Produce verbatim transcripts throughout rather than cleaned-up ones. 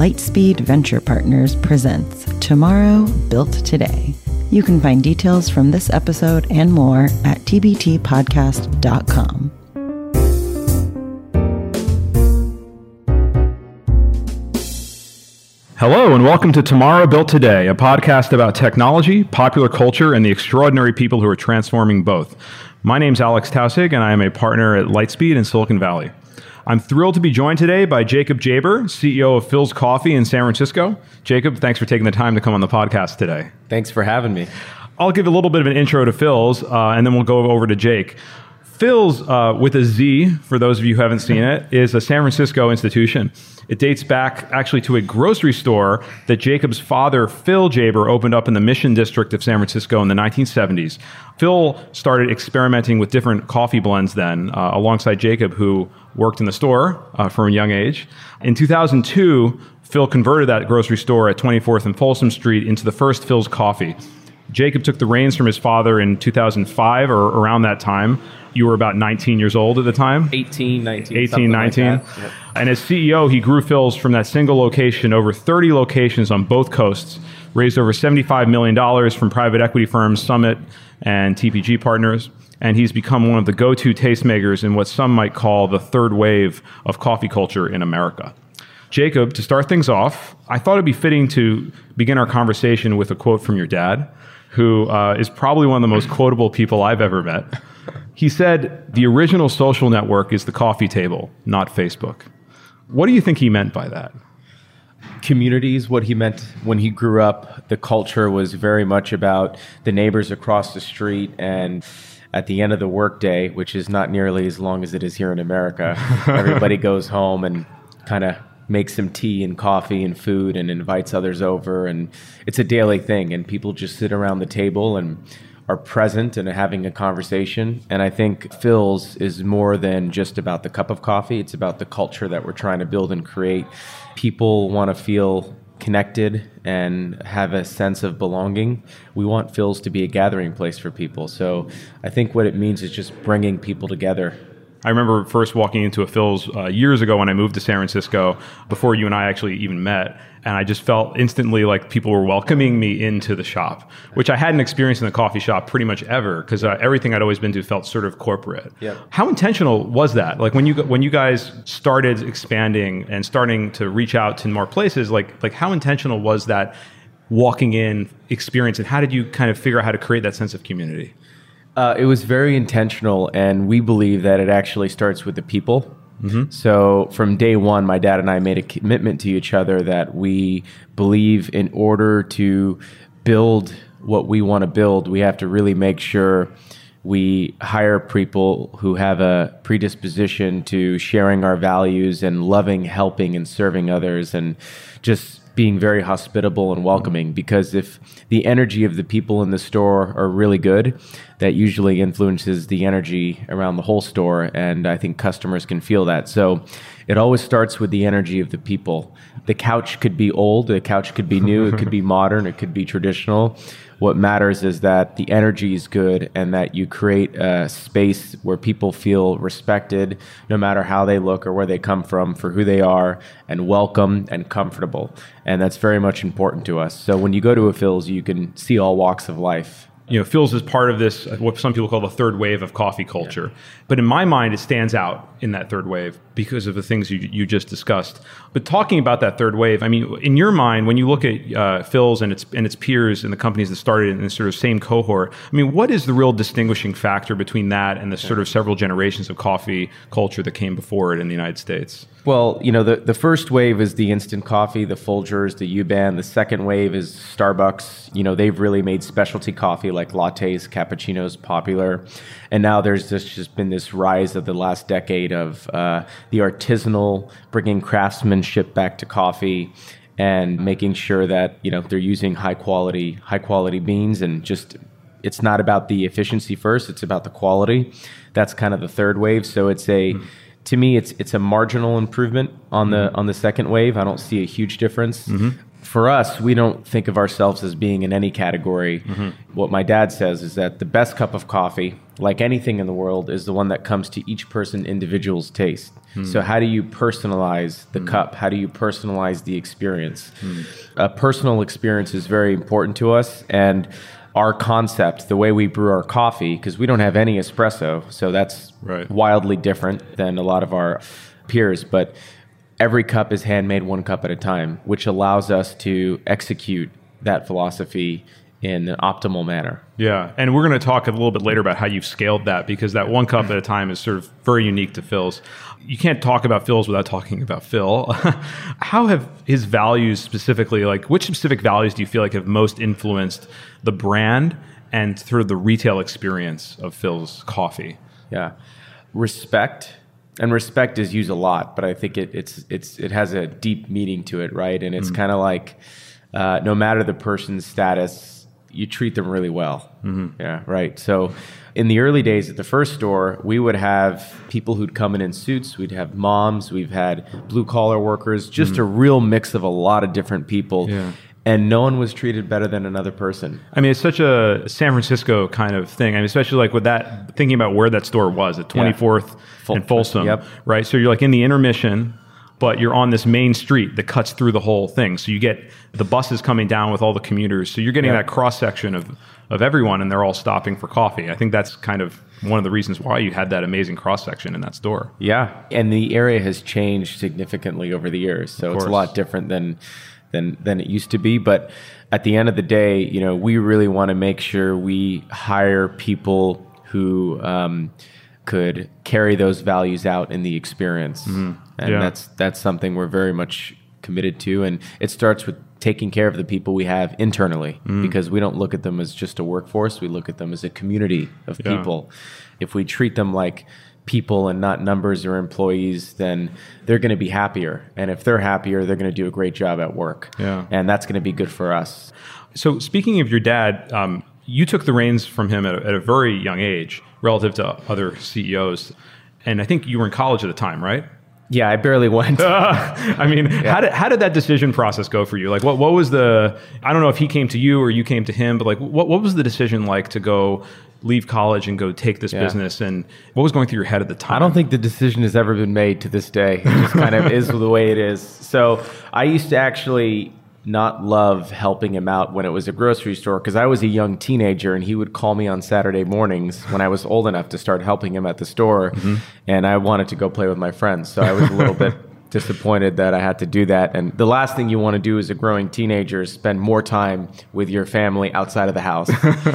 Lightspeed Venture Partners presents Tomorrow Built Today. You can find details from this episode and more at t b t podcast dot com. Hello and welcome to Tomorrow Built Today, a podcast about technology, popular culture, and the extraordinary people who are transforming both. My name's Alex Tausig, and I am a partner at Lightspeed in Silicon Valley. I'm thrilled to be joined today by Jacob Jaber, C E O of Philz Coffee in San Francisco. Jacob, thanks for taking the time to come on the podcast today. Thanks for having me. I'll give a little bit of an intro to Philz, uh, and then we'll go over to Jake. Philz, uh, with a Z, for those of you who haven't seen it, is a San Francisco institution. It dates back actually to a grocery store that Jacob's father, Phil Jaber, opened up in the Mission District of San Francisco in the nineteen seventies. Phil started experimenting with different coffee blends then, uh, alongside Jacob, who worked in the store uh, from a young age. In two thousand two, Phil converted that grocery store at twenty-fourth and Folsom Street into the first Philz Coffee. Jacob took the reins from his father in two thousand five or around that time. You were about nineteen years old at the time? eighteen, nineteen. eighteen, nineteen. Like yep. And as C E O, he grew Philz from that single location over thirty locations on both coasts, raised over seventy-five million dollars from private equity firms Summit and T P G Partners, and he's become one of the go-to tastemakers in what some might call the third wave of coffee culture in America. Jacob, to start things off, I thought it'd be fitting to begin our conversation with a quote from your dad, who uh, is probably one of the most quotable people I've ever met. He said, "The original social network is the coffee table, not Facebook." What do you think he meant by that? Community is what he meant when he grew up. The culture was very much about the neighbors across the street, and at the end of the workday, which is not nearly as long as it is here in America, everybody goes home and kind of makes some tea and coffee and food and invites others over, and it's a daily thing, and people just sit around the table and are present and having a conversation. And I think Philz is more than just about the cup of coffee. It's about the culture that we're trying to build and create. People want to feel connected and have a sense of belonging. We want Philz to be a gathering place for people. So I think what it means is just bringing people together. I remember first walking into a Philz uh, years ago when I moved to San Francisco, before you and I actually even met, and I just felt instantly like people were welcoming me into the shop, which I hadn't experienced in the coffee shop pretty much ever, because uh, everything I'd always been to felt sort of corporate. Yep. How intentional was that? Like when you when you guys started expanding and starting to reach out to more places, like like how intentional was that walking in experience, and how did you kind of figure out how to create that sense of community? Uh, it was very intentional, and we believe that it actually starts with the people. Mm-hmm. So from day one, my dad and I made a commitment to each other that we believe in order to build what we want to build, we have to really make sure we hire people who have a predisposition to sharing our values and loving, helping, and serving others, and just being very hospitable and welcoming, because if the energy of the people in the store are really good, that usually influences the energy around the whole store, and I think customers can feel that. So it always starts with the energy of the people. The couch could be old, the couch could be new, it could be modern, it could be traditional. What matters is that the energy is good and that you create a space where people feel respected, no matter how they look or where they come from, for who they are, and welcome and comfortable. And that's very much important to us. So when you go to a Philz, you can see all walks of life. You know, Philz is part of this, what some people call the third wave of coffee culture. Yeah. But in my mind, it stands out in that third wave because of the things you, you just discussed. But talking about that third wave, I mean, in your mind, when you look at uh, Philz and its and its peers and the companies that started in this sort of same cohort, I mean, what is the real distinguishing factor between that and the sort of several generations of coffee culture that came before it in the United States? Well, you know, the, the first wave is the instant coffee, the Folgers, the U-Ban. The second wave is Starbucks. You know, they've really made specialty coffee like lattes, cappuccinos popular. And now there's just, just been this rise of the last decade of uh, the artisanal, bringing craftsmanship back to coffee and making sure that, you know, they're using high quality, high quality beans, and just, it's not about the efficiency first, it's about the quality. That's kind of the third wave. So it's a... Mm. To me, it's it's a marginal improvement on the mm-hmm. on the second wave. I don't see a huge difference. Mm-hmm. for us, we don't think of ourselves as being in any category. Mm-hmm. What my dad says is that the best cup of coffee, like anything in the world, is the one that comes to each person individual's taste. Mm. So how do you personalize the mm. cup? How do you personalize the experience? Mm. A personal experience is very important to us. And our concept, the way we brew our coffee, because we don't have any espresso, so that's right. wildly different than a lot of our peers. But every cup is handmade one cup at a time, which allows us to execute that philosophy in an optimal manner. Yeah, and we're going to talk a little bit later about how you've scaled that, because that one cup at a time is sort of very unique to Phil's. You can't talk about Phil's without talking about Phil. How have his values specifically, like which specific values do you feel like have most influenced the brand and sort of the retail experience of Phil's Coffee? Yeah, respect. And respect is used a lot, but I think it, it's it's it has a deep meaning to it, right? And it's mm-hmm. kind of like uh, no matter the person's status, you treat them really well. Mm-hmm. Yeah, right. So in the early days at the first store, we would have people who'd come in in suits. We'd have moms. We've had blue collar workers. Just mm-hmm. a real mix of a lot of different people. Yeah. And no one was treated better than another person. I mean, it's such a San Francisco kind of thing. I mean, especially like with that, thinking about where that store was at twenty-fourth yeah. and Folsom, yep. right? So you're like in the intermission, but you're on this main street that cuts through the whole thing. So you get the buses coming down with all the commuters. So you're getting yep. that cross section of, of everyone, and they're all stopping for coffee. I think that's kind of one of the reasons why you had that amazing cross section in that store. Yeah. And the area has changed significantly over the years. So it's a lot different than than than it used to be. But at the end of the day, you know, we really want to make sure we hire people who um, could carry those values out in the experience. Mm-hmm. And yeah. that's that's something we're very much committed to. And it starts with taking care of the people we have internally, mm. because we don't look at them as just a workforce. We look at them as a community of yeah. people. If we treat them like people and not numbers or employees, then they're going to be happier. And if they're happier, they're going to do a great job at work. Yeah. And that's going to be good for us. So speaking of your dad, um, you took the reins from him at a, at a very young age relative to other C E Os. And I think you were in college at the time, right? Yeah, I barely went. Uh, I mean, yeah. how did how did that decision process go for you? Like, what what was the? I don't know if he came to you or you came to him, but like, what what was the decision like to go leave college and go take this yeah. business? And what was going through your head at the time? I don't think the decision has ever been made to this day. It just kind of is the way it is. So I used to actually not love helping him out when it was a grocery store, because I was a young teenager and he would call me on Saturday mornings when I was old enough to start helping him at the store, mm-hmm. and I wanted to go play with my friends. So I was a little bit disappointed that I had to do that. And the last thing you want to do as a growing teenager is spend more time with your family outside of the house.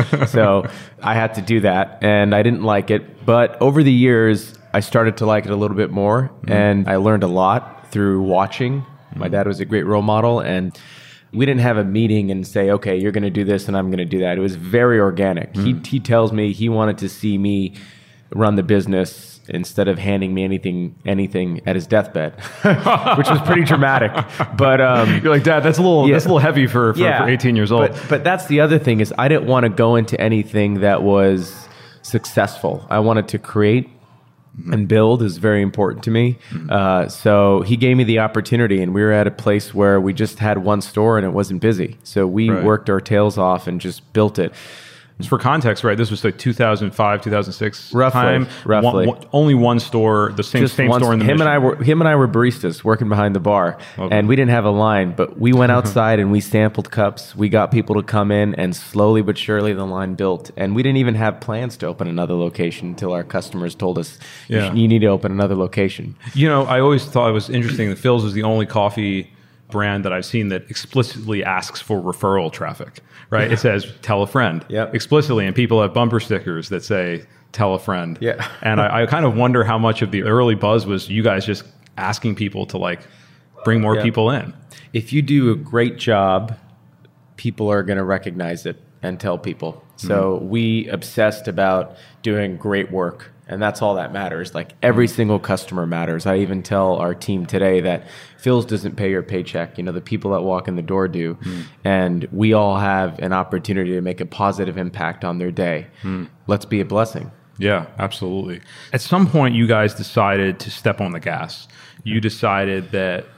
So I had to do that, and I didn't like it. But over the years, I started to like it a little bit more, mm-hmm. and I learned a lot through watching. Mm-hmm. My dad was a great role model, and we didn't have a meeting and say, okay, you're going to do this and I'm going to do that. It was very organic. Mm. He he tells me he wanted to see me run the business instead of handing me anything anything at his deathbed, which was pretty dramatic. But um, you're like, Dad, that's a little yeah. that's a little heavy for, for, yeah. for eighteen years old. But, but that's the other thing, is I didn't want to go into anything that was successful. I wanted to create. And build is very important to me. Uh, so he gave me the opportunity, and we were at a place where we just had one store and it wasn't busy. So we right. worked our tails off and just built it. Just for context, right? This was like two thousand five, two thousand six roughly, time. Roughly, one, one, only one store, the same Just same one, store in the him Mission. and I were him and I were baristas working behind the bar, okay. and we didn't have a line, but we went outside and we sampled cups. We got people to come in, and slowly but surely the line built. And we didn't even have plans to open another location until our customers told us, yeah. you, you need to open another location. You know, I always thought it was interesting that Phil's is the only coffee brand that I've seen that explicitly asks for referral traffic, right? It says, tell a friend yep. explicitly, and people have bumper stickers that say, tell a friend. Yeah. And I, I kind of wonder how much of the early buzz was you guys just asking people to like bring more yep. people in. If you do a great job, people are going to recognize it and tell people. So mm-hmm. we obsessed about doing great work. And that's all that matters. Like every single customer matters. I even tell our team today that Phil's doesn't pay your paycheck. You know, the people that walk in the door do. Mm. And we all have an opportunity to make a positive impact on their day. Mm. Let's be a blessing. Yeah, absolutely. At some point, you guys decided to step on the gas. You decided that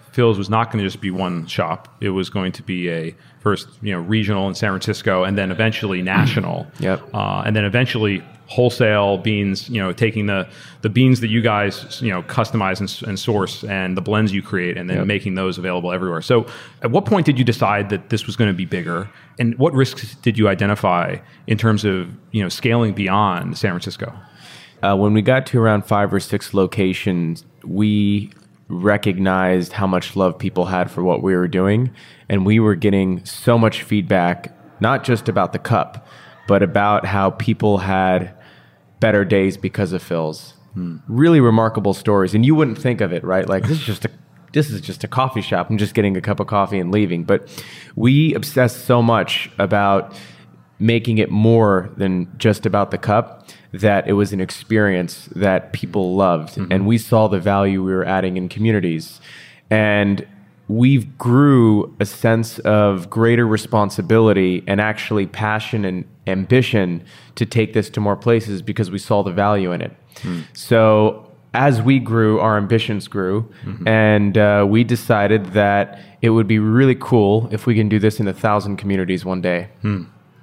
Phil's was not going to just be one shop. It was going to be a first, you know, regional in San Francisco, and then eventually national. Yep. Uh, and then eventually wholesale beans, you know, taking the, the beans that you guys, you know, customize and, and source and the blends you create and then yep. making those available everywhere. So at what point did you decide that this was going to be bigger? And what risks did you identify in terms of, you know, scaling beyond San Francisco? Uh, when we got to around five or six locations, we recognized how much love people had for what we were doing. And we were getting so much feedback, not just about the cup, but about how people had better days because of Phil's. Hmm. Really remarkable stories. And you wouldn't think of it, right? Like, this is just a this is just a coffee shop. I'm just getting a cup of coffee and leaving. But we obsessed so much about making it more than just about the cup, that it was an experience that people loved. Mm-hmm. And we saw the value we were adding in communities. And we grew a sense of greater responsibility and actually passion and ambition to take this to more places because we saw the value in it. Mm. So as we grew, our ambitions grew. Mm-hmm. And uh, we decided that it would be really cool if we can do this in a thousand communities one day. Mm.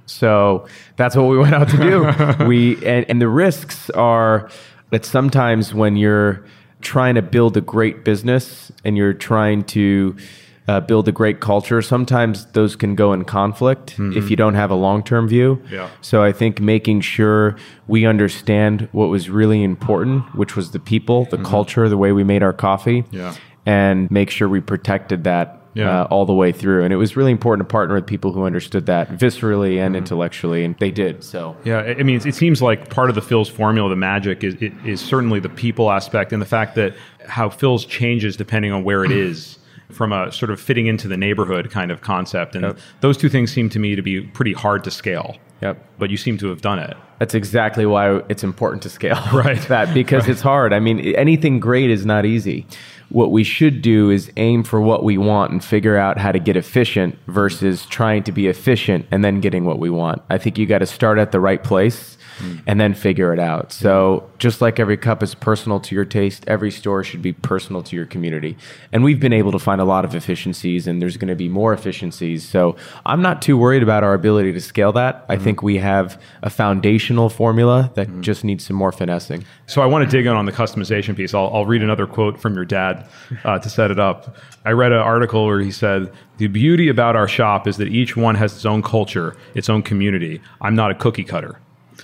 So that's what we went out to do. we and, and the risks are that sometimes when you're trying to build a great business and you're trying to uh, build a great culture, sometimes those can go in conflict mm-hmm. if you don't have a long-term view. Yeah. So I think making sure we understand what was really important, which was the people, the mm-hmm. culture, the way we made our coffee, yeah. and make sure we protected that Yeah. Uh, all the way through. And it was really important to partner with people who understood that viscerally and mm-hmm. intellectually, and they did. So yeah, I mean, it seems like part of the Phil's formula, the magic, is, it, is certainly the people aspect and the fact that how Phil's changes depending on where it is, from a sort of fitting into the neighborhood kind of concept. And yep. those two things seem to me to be pretty hard to scale. Yep. But you seem to have done it. That's exactly why it's important to scale. Right. that because right. it's hard. I mean, anything great is not easy. What we should do is aim for what we want and figure out how to get efficient versus trying to be efficient and then getting what we want. I think you got to start at the right place mm. and then figure it out. So just like every cup is personal to your taste, every store should be personal to your community. And we've been able to find a lot of efficiencies, and there's going to be more efficiencies. So I'm not too worried about our ability to scale that. I mm. think we have a foundational formula that mm. just needs some more finessing. So I want to dig in on the customization piece. I'll, I'll read another quote from your dad uh, to set it up. I read an article where he said, "The beauty about our shop is that each one has its own culture, its own community. I'm not a cookie cutter."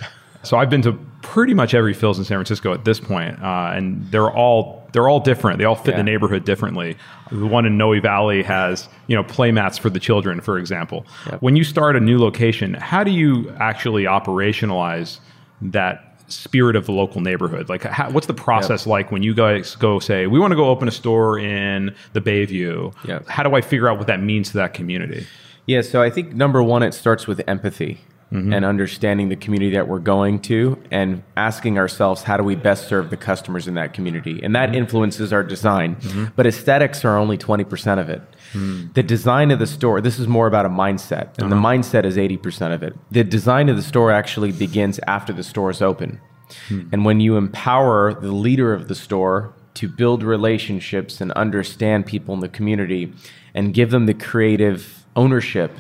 So I've been to pretty much every Phil's in San Francisco at this point, uh, and they're all they're all different. They all fit yeah. the neighborhood differently. The one in Noe Valley has, you know, play mats for the children, for example. Yep. When you start a new location, how do you actually operationalize that spirit of the local neighborhood? Like, how, what's the process yep. like when you guys go say, we want to go open a store in the Bayview? Yep. How do I figure out what that means to that community? Yeah, so I think number one, it starts with empathy. Mm-hmm. and understanding the community that we're going to and asking ourselves, how do we best serve the customers in that community? And that mm-hmm. influences our design. Mm-hmm. But aesthetics are only twenty percent of it. Mm. The design of the store, this is more about a mindset, and uh-huh. the mindset is eighty percent of it. The design of the store actually begins after the store is open. Mm. And when you empower the leader of the store to build relationships and understand people in the community and give them the creative ownership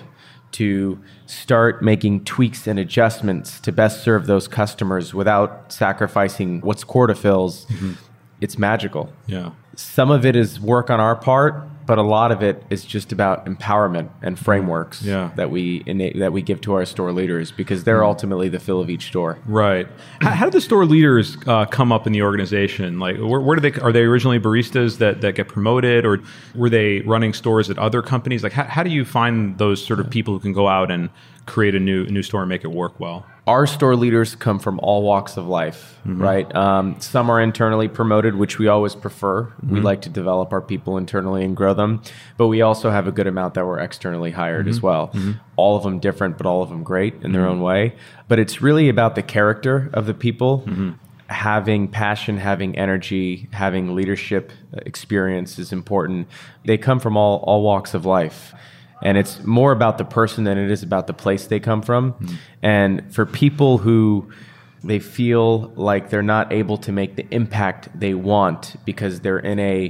to start making tweaks and adjustments to best serve those customers without sacrificing what's core to Phil's, mm-hmm. it's magical. Yeah. Some of it is work on our part, but a lot of it is just about empowerment and frameworks yeah. that we ina- that we give to our store leaders, because they're ultimately the Phil of each store. Right. How, how do the store leaders uh, come up in the organization? Like, where, where do they are they originally baristas that, that get promoted, or were they running stores at other companies? Like, how, how do you find those sort of people who can go out and create a new new store and make it work well? Our store leaders come from all walks of life, mm-hmm. right? Um, some are internally promoted, which we always prefer. Mm-hmm. We like to develop our people internally and grow them. But we also have a good amount that were externally hired mm-hmm. as well. Mm-hmm. All of them different, but all of them great in mm-hmm. their own way. But it's really about the character of the people, mm-hmm. having passion, having energy, having leadership experience is important. They come from all, all walks of life. And it's more about the person than it is about the place they come from. Mm. And for people who they feel like they're not able to make the impact they want because they're in a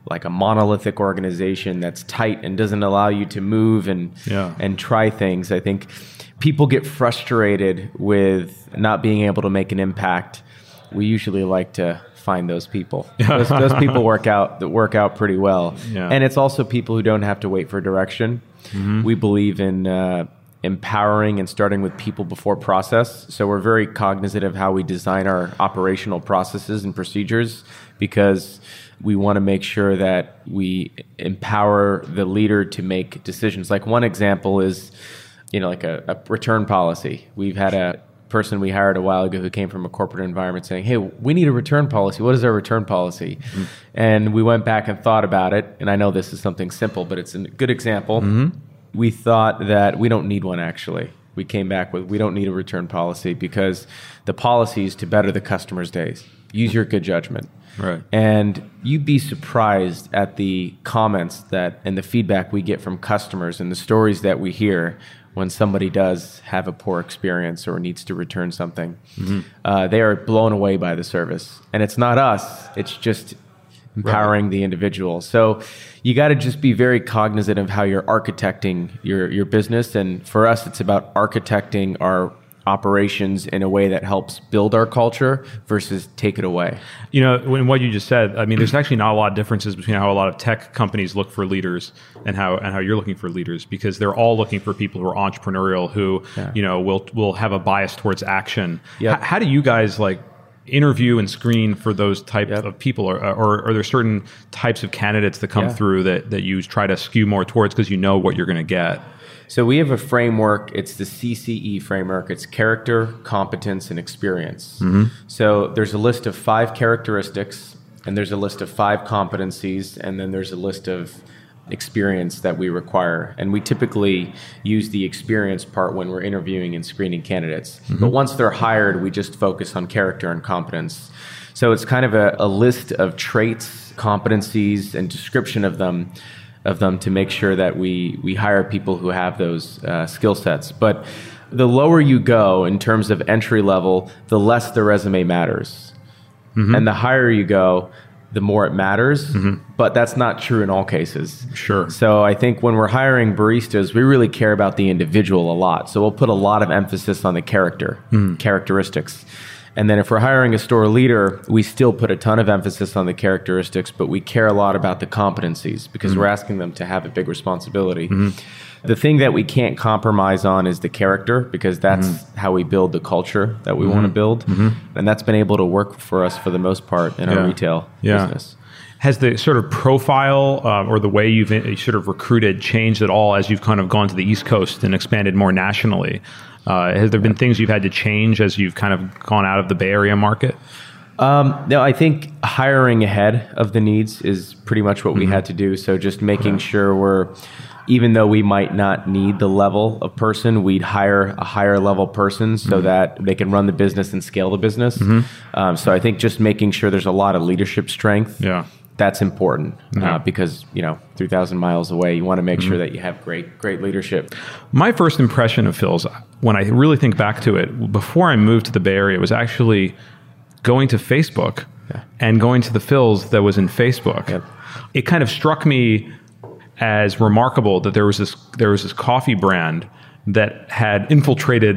like a monolithic organization that's tight and doesn't allow you to move and yeah. and try things. I think people get frustrated with not being able to make an impact. We usually like to find those people. Those, those people work out that work out pretty well. Yeah. And it's also people who don't have to wait for direction. Mm-hmm. We believe in uh, empowering and starting with people before process. So we're very cognizant of how we design our operational processes and procedures, because we want to make sure that we empower the leader to make decisions. Like one example is, you know, like a, a return policy. We've had a person we hired a while ago who came from a corporate environment saying, hey, we need a return policy. What is our return policy? Mm-hmm. And we went back and thought about it. And I know this is something simple, but it's a good example. Mm-hmm. We thought that we don't need one, actually. We came back with, we don't need a return policy because the policy is to better the customer's days. Use your good judgment. Right. And you'd be surprised at the comments that and the feedback we get from customers and the stories that we hear when somebody does have a poor experience or needs to return something. Mm-hmm. Uh, they are blown away by the service. And it's not us, it's just empowering right. the individual. So you got to just be very cognizant of how you're architecting your, your business. And for us, it's about architecting our operations in a way that helps build our culture versus take it away. You know, when what you just said, I mean, there's actually not a lot of differences between how a lot of tech companies look for leaders and how and how you're looking for leaders, because they're all looking for people who are entrepreneurial, who yeah. you know will will have a bias towards action. Yep. H- how do you guys like interview and screen for those types yep. of people, or, or are there certain types of candidates that come yeah. through that that you try to skew more towards because you know what you're going to get? So we have a framework. It's the C C E framework. It's character, competence, and experience. Mm-hmm. So there's a list of five characteristics, and there's a list of five competencies, and then there's a list of experience that we require. And we typically use the experience part when we're interviewing and screening candidates. Mm-hmm. But once they're hired, we just focus on character and competence. So it's kind of a, a list of traits, competencies, and description of them of them to make sure that we we hire people who have those uh, skill sets. But the lower you go in terms of entry level, the less the resume matters. Mm-hmm. And the higher you go, the more it matters. Mm-hmm. But that's not true in all cases. Sure. So I think when we're hiring baristas, we really care about the individual a lot. So we'll put a lot of emphasis on the character, mm-hmm. characteristics. And then if we're hiring a store leader, we still put a ton of emphasis on the characteristics, but we care a lot about the competencies because mm-hmm. we're asking them to have a big responsibility. Mm-hmm. The thing that we can't compromise on is the character, because that's mm-hmm. how we build the culture that we mm-hmm. want to build. Mm-hmm. And that's been able to work for us for the most part in yeah. our retail yeah. business. Has the sort of profile uh, or the way you've uh, sort of recruited changed at all as you've kind of gone to the East Coast and expanded more nationally? Uh, has there been things you've had to change as you've kind of gone out of the Bay Area market? Um, no, I think hiring ahead of the needs is pretty much what mm-hmm. we had to do. So just making okay. sure we're, even though we might not need the level of person, we'd hire a higher level person so mm-hmm. that they can run the business and scale the business. Mm-hmm. Um, so I think just making sure there's a lot of leadership strength. Yeah. That's important yeah. uh, because, you know, three thousand miles away, you want to make mm-hmm. sure that you have great, great leadership. My first impression of Phil's, when I really think back to it, before I moved to the Bay Area, was actually going to Facebook yeah. and going to the Phil's that was in Facebook. Yep. It kind of struck me as remarkable that there was this there was this coffee brand that had infiltrated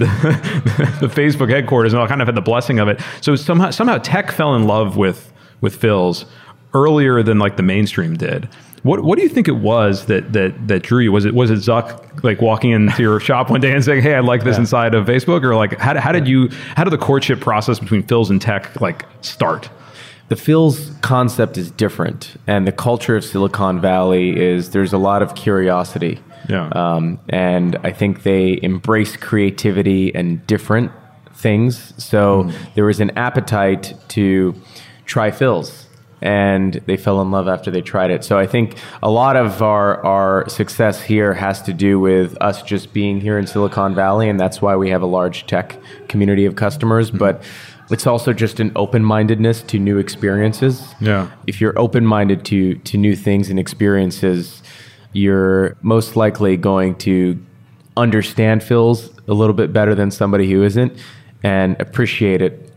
the Facebook headquarters, and I kind of had the blessing of it. So somehow somehow tech fell in love with with Phil's earlier than like the mainstream did. What what do you think it was that that that drew you? Was it was it Zuck like walking into your shop one day and saying, "Hey, I like this yeah. inside of Facebook," or like how how did you how did the courtship process between Phil's and tech like start? The Phil's concept is different, and the culture of Silicon Valley is there's a lot of curiosity. Yeah. Um, and I think they embrace creativity and different things. So mm. there was an appetite to try Phil's, and they fell in love after they tried it. So I think a lot of our, our success here has to do with us just being here in Silicon Valley, and that's why we have a large tech community of customers. Mm. But it's also just an open-mindedness to new experiences. Yeah. If you're open-minded to to new things and experiences, you're most likely going to understand Phil's a little bit better than somebody who isn't, and appreciate it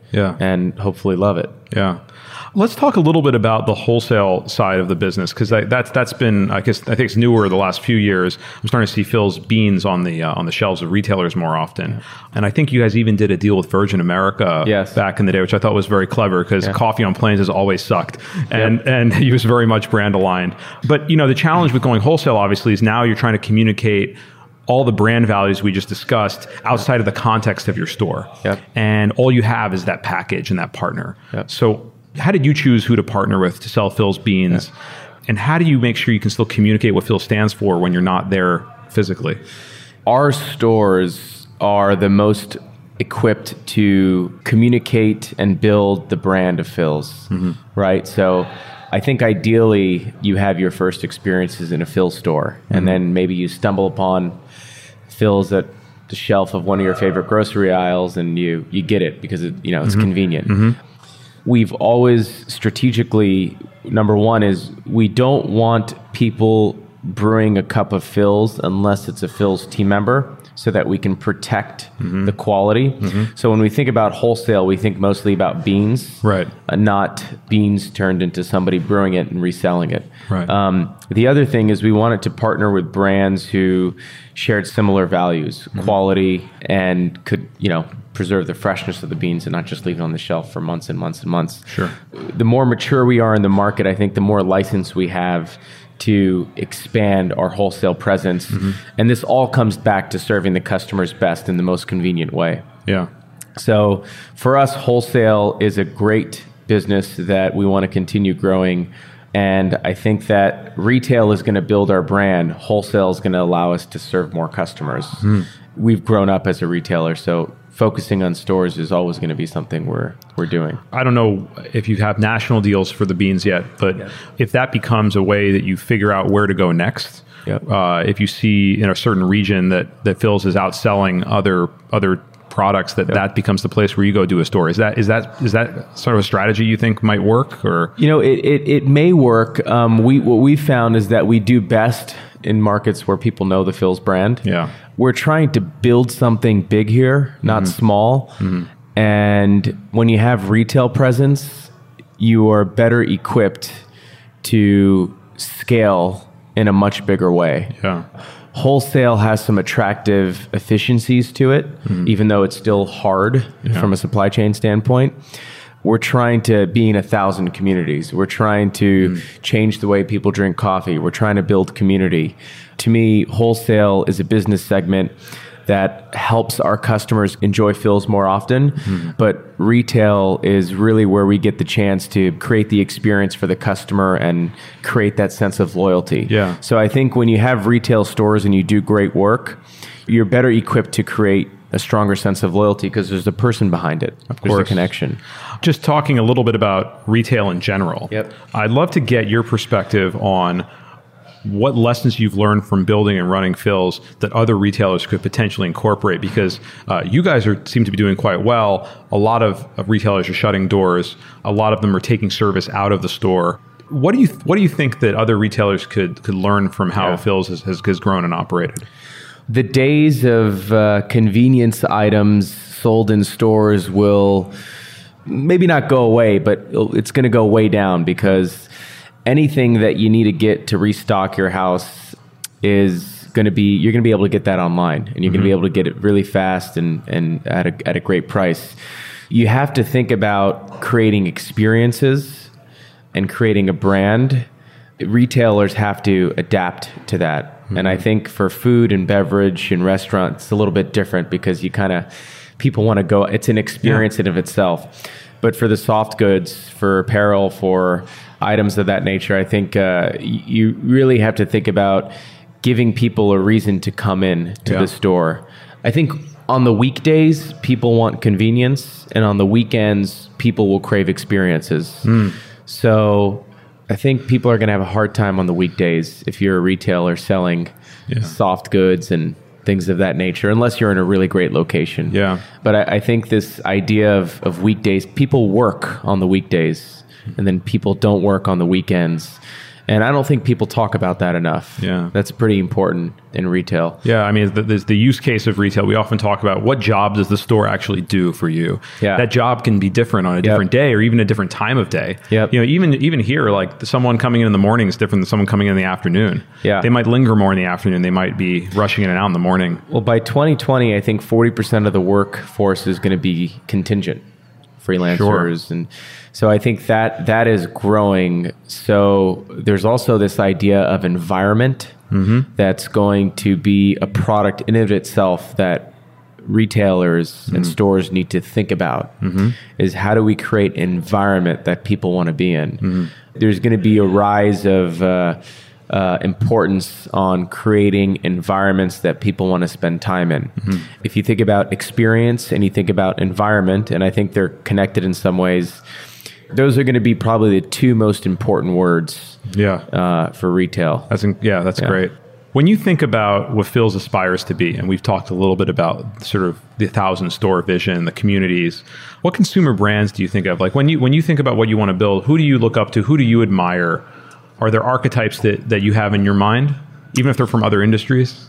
Yeah. and hopefully love it. Yeah. Let's talk a little bit about the wholesale side of the business, because that's that's been, I guess, I think it's newer the last few years. I'm starting to see Phil's beans on the uh, on the shelves of retailers more often, yeah. and I think you guys even did a deal with Virgin America yes. back in the day, which I thought was very clever, because yeah. coffee on planes has always sucked, and yep. and he was very much brand aligned. But you know, the challenge with going wholesale, obviously, is now you're trying to communicate all the brand values we just discussed outside of the context of your store, yep. and all you have is that package and that partner. Yep. So how did you choose who to partner with to sell Phil's beans? Yeah. And how do you make sure you can still communicate what Phil stands for when you're not there physically? Our stores are the most equipped to communicate and build the brand of Phil's, mm-hmm. right? So I think ideally you have your first experiences in a Phil store, mm-hmm. and then maybe you stumble upon Phil's at the shelf of one of your favorite grocery aisles, and you you get it because it, you know it's mm-hmm. convenient. Mm-hmm. We've always strategically, number one is we don't want people brewing a cup of Phil's unless it's a Phil's team member, so that we can protect mm-hmm. the quality. Mm-hmm. So when we think about wholesale, we think mostly about beans, right? Uh, not beans turned into somebody brewing it and reselling it. Right. Um, the other thing is we wanted to partner with brands who shared similar values, mm-hmm. quality, and could, you know, preserve the freshness of the beans and not just leave it on the shelf for months and months and months. Sure. The more mature we are in the market, I think the more license we have to expand our wholesale presence. Mm-hmm. And this all comes back to serving the customers best in the most convenient way. Yeah. So for us, wholesale is a great business that we want to continue growing. And I think that retail is going to build our brand. Wholesale is going to allow us to serve more customers. Mm. We've grown up as a retailer, so focusing on stores is always going to be something we're we're doing. I don't know if you have national deals for the beans yet, but yeah. if that becomes a way that you figure out where to go next, yep. uh, if you see in a certain region that that Phil's is outselling other other products, that yep. that becomes the place where you go do a store. Is that is that is that sort of a strategy you think might work? Or you know, it it, it may work. Um, we what we found is that we do best in markets where people know the Phil's brand. Yeah. We're trying to build something big here, not mm-hmm. small. Mm-hmm. And when you have retail presence, you are better equipped to scale in a much bigger way. Yeah. Wholesale has some attractive efficiencies to it, mm-hmm. even though it's still hard yeah. from a supply chain standpoint. We're trying to be in a thousand communities. We're trying to mm. change the way people drink coffee. We're trying to build community. To me, wholesale is a business segment that helps our customers enjoy Phil's more often. Mm. But retail is really where we get the chance to create the experience for the customer and create that sense of loyalty. Yeah. So I think when you have retail stores and you do great work, you're better equipped to create a stronger sense of loyalty because there's a person behind it. Of there's course. a connection. Just talking a little bit about retail in general. Yep. I'd love to get your perspective on what lessons you've learned from building and running Phil's that other retailers could potentially incorporate, because uh, you guys are seem to be doing quite well. A lot of, of retailers are shutting doors. A lot of them are taking service out of the store. What do you What do you think that other retailers could could learn from how yeah. Phil's has, has, has grown and operated? The days of uh, convenience items sold in stores will maybe not go away, but it's going to go way down, because anything that you need to get to restock your house is going to be, you're going to be able to get that online, and you're mm-hmm. going to be able to get it really fast and, and at a, at a great price. You have to think about creating experiences and creating a brand. Retailers have to adapt to that. Mm-hmm. And I think for food and beverage and restaurants, it's a little bit different, because you kind of, people want to go, it's an experience yeah. in of itself. But for the soft goods, for apparel, for items of that nature, I think uh, you really have to think about giving people a reason to come in to yeah. the store. I think on the weekdays, people want convenience, and on the weekends, people will crave experiences. Mm. So I think people are going to have a hard time on the weekdays if you're a retailer selling yeah. soft goods and things of that nature, unless you're in a really great location. Yeah. But I, I think this idea of, of weekdays, people work on the weekdays, and then people don't work on the weekends. And I don't think people talk about that enough. Yeah. That's pretty important in retail. Yeah, I mean, the, there's the use case of retail. We often talk about what job does the store actually do for you. Yeah. That job can be different on a different Yep. day or even a different time of day. Yep. You know, even even here, like someone coming in in the morning is different than someone coming in in the afternoon. Yeah. They might linger more in the afternoon. They might be rushing in and out in the morning. Well, by twenty twenty, I think forty percent of the workforce is going to be contingent freelancers. Sure. And so I think that that is growing. So there's also this idea of environment mm-hmm. that's going to be a product in and of itself that retailers mm-hmm. and stores need to think about mm-hmm. is how do we create an environment that people want to be in? Mm-hmm. There's going to be a rise of uh, uh, importance on creating environments that people want to spend time in. Mm-hmm. If you think about experience and you think about environment, and I think they're connected in some ways, those are going to be probably the two most important words yeah. uh, for retail. That's in, yeah, that's Yeah. great. When you think about what Philz aspires to be, and we've talked a little bit about sort of the thousand store vision, the communities, what consumer brands do you think of? Like when you when you think about what you want to build, who do you look up to? Who do you admire? Are there archetypes that, that you have in your mind, even if they're from other industries?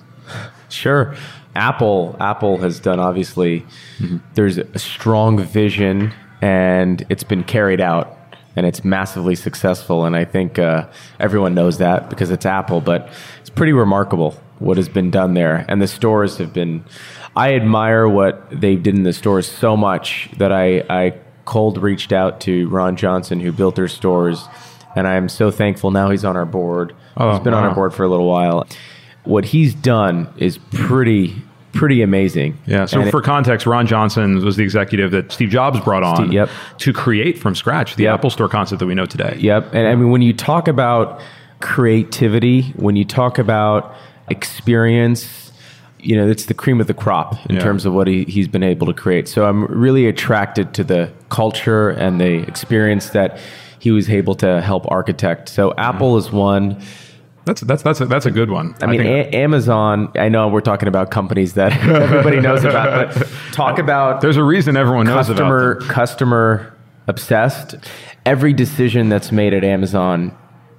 Sure. Apple, Apple has done, obviously, mm-hmm. there's a strong vision and it's been carried out. And it's massively successful. And I think uh, everyone knows that because it's Apple. But it's pretty remarkable what has been done there. And the stores have been... I admire what they did in the stores so much that I, I cold reached out to Ron Johnson, who built their stores. And I'm so thankful now he's on our board. Oh, he's been wow. on our board for a little while. What he's done is pretty... pretty amazing. Yeah. So and for it, context, Ron Johnson was the executive that Steve Jobs brought on Steve, yep. to create from scratch the Yep. Apple Store concept that we know today. Yep. And I mean, when you talk about creativity, when you talk about experience, you know, it's the cream of the crop in Yeah. terms of what he, he's been able to create. So I'm really attracted to the culture and the experience that he was able to help architect. So Apple is one. That's that's that's a, that's a good one. I mean, think a- Amazon, I know we're talking about companies that everybody knows about, but talk about there's a reason everyone knows customer, about them. customer obsessed. Every decision that's made at Amazon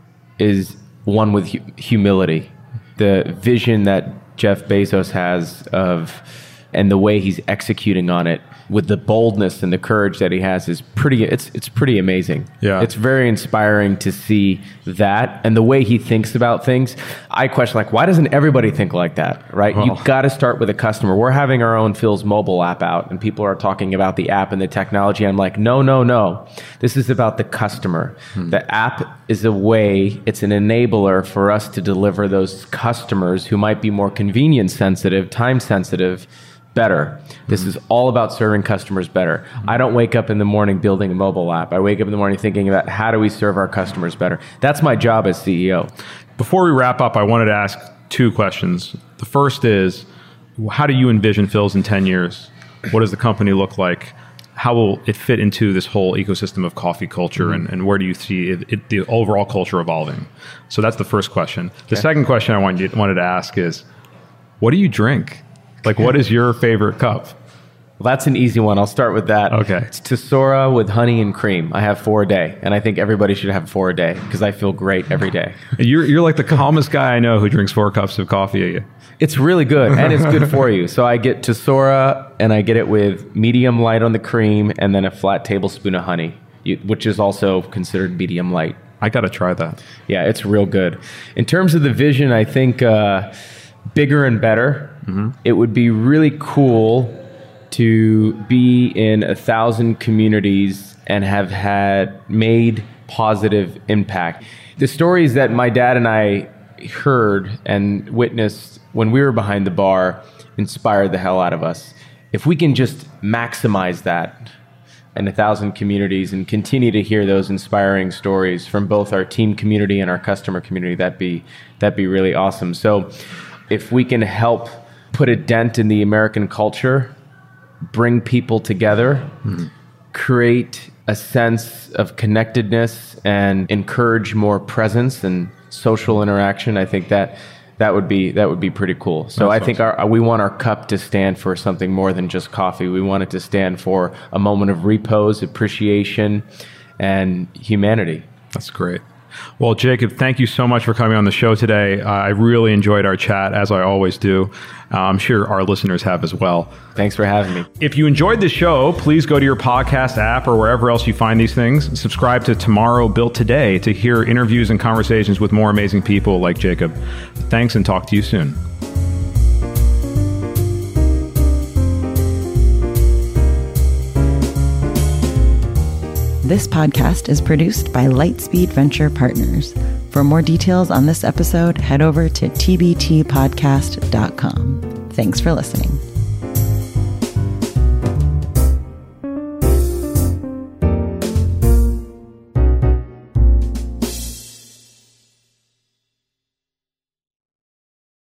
is one with hu- humility. The vision that Jeff Bezos has of, and the way he's executing on it with the boldness and the courage that he has is pretty, it's it's pretty amazing. Yeah. It's very inspiring to see that and the way he thinks about things. I question, like, why doesn't everybody think like that, right? Oh. You've got to start with a customer. We're having our own Philz mobile app out and people are talking about the app and the technology. I'm like, no, no, no. This is about the customer. Hmm. The app is a way, it's an enabler for us to deliver those customers who might be more convenience sensitive, time sensitive, better. This mm-hmm. is all about serving customers better. Mm-hmm. I don't wake up in the morning building a mobile app. I wake up in the morning thinking about how do we serve our customers better. That's my job as C E O. Before we wrap up, I wanted to ask two questions. The first is, how do you envision Philz in ten years? What does the company look like? How will it fit into this whole ecosystem of coffee culture, mm-hmm. and, and where do you see it, it, the overall culture evolving? So that's the first question. The Okay. second question I wanted, wanted to ask is, what do you drink? Like, what is your favorite cup? Well, that's an easy one. I'll start with that. Okay. It's Tesora with honey and cream. I have four a day, and I think everybody should have four a day because I feel great every day. You're you're like the calmest guy I know who drinks four cups of coffee. It's really good, and it's good for you. So I get Tesora, and I get it with medium light on the cream, and then a flat tablespoon of honey, you, which is also considered medium light. I got to try that. Yeah, it's real good. In terms of the vision, I think uh, bigger and better. Mm-hmm. It would be really cool to be in a thousand communities and have had made positive impact. The stories that my dad and I heard and witnessed when we were behind the bar inspired the hell out of us. If we can just maximize that in a thousand communities and continue to hear those inspiring stories from both our team community and our customer community, that'd be that'd be really awesome. So if we can help put a dent in the American culture, bring people together, mm-hmm. create a sense of connectedness and encourage more presence and social interaction, I think that that would be that would be pretty cool. So That's I think awesome. our, we want our cup to stand for something more than just coffee. We want it to stand for a moment of repose, appreciation, and humanity. That's great. Well, Jacob, thank you so much for coming on the show today. Uh, I really enjoyed our chat, as I always do. Uh, I'm sure our listeners have as well. Thanks for having me. If you enjoyed this show, please go to your podcast app or wherever else you find these things. And subscribe to Tomorrow Built Today to hear interviews and conversations with more amazing people like Jacob. Thanks, and talk to you soon. This podcast is produced by Lightspeed Venture Partners. For more details on this episode, head over to t b t podcast dot com. Thanks for listening.